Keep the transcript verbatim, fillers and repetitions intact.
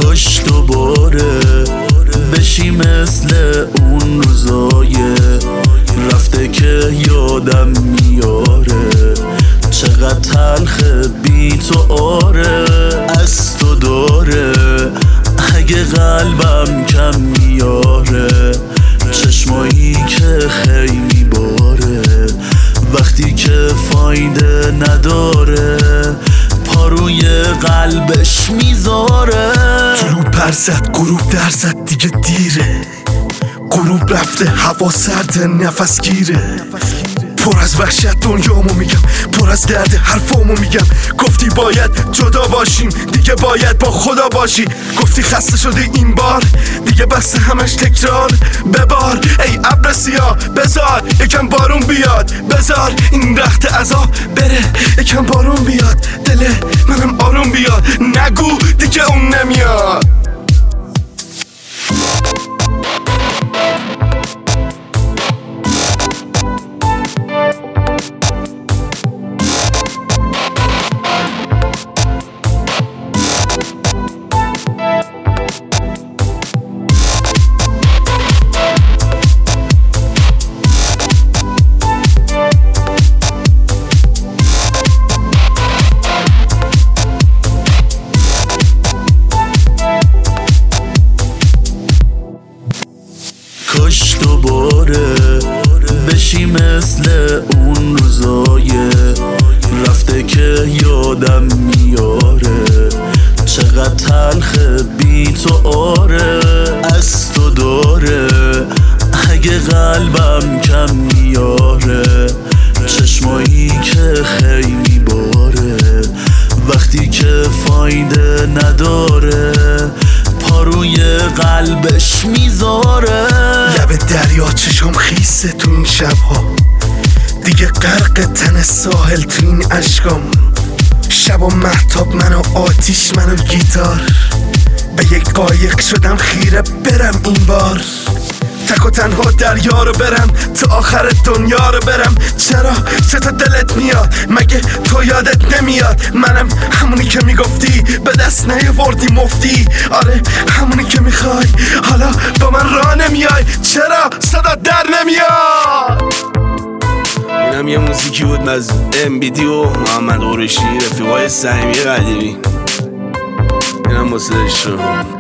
کاش دوباره بشی مثل اون روزای رفته که یادم میاره، چقدر تلخه بی تو آره از تو داره. اگه قلبم کم میاره چشمایی که خیلی باره، وقتی که فایده نداره پاروی قلبش میذاره. طلوع پر زد غروب در زد دیگه دیره، غروب رفته هوا سرده نفس گیره. پر از وحشت دنیامو میگم، پر از درد حرفامو میگم. گفتی باید جدا باشیم دیگه باید با خدا باشی. گفتی خسته شدی این بار دیگه بس همش تکرار. ببار ای ابر سیاه بذار یکم بارون بیاد، بذار این رخت عذاب بره یکم بارون بیاد. دل منم آروم بیاد، نگو دیگه اون نمیاد. کاش دوباره بشی مثل اون روزای رفته که یادم میاره، چقدر تلخه بی تو آره از تو داره. اگه قلبم کم میاره چشمایی که خیلی باره، وقتی که فایده نداره پاروی قلبش میذاره. لب دریا چشم خیسه تو این شبها، دیگه غرق تن ساحل تو این عشقام. شب و مهتاب من و آتیش من و گیتار، به یک قایق شدم خیره برم این بار. تک و تنها دریا رو برم تا آخر دنیا رو برم. چرا چطور دلت میاد مگه تو یادت نمیاد؟ منم همونی که میگفتی به دست نیاوردی مفتی، آره همونی که میخوای حالا با من راه نمیای. چرا صدا در نمیاد؟ اینم یه موزیکی بود از ام بی دی و محمد قریشی رفیقای صمیمی قدیمی. اینم واسه شما.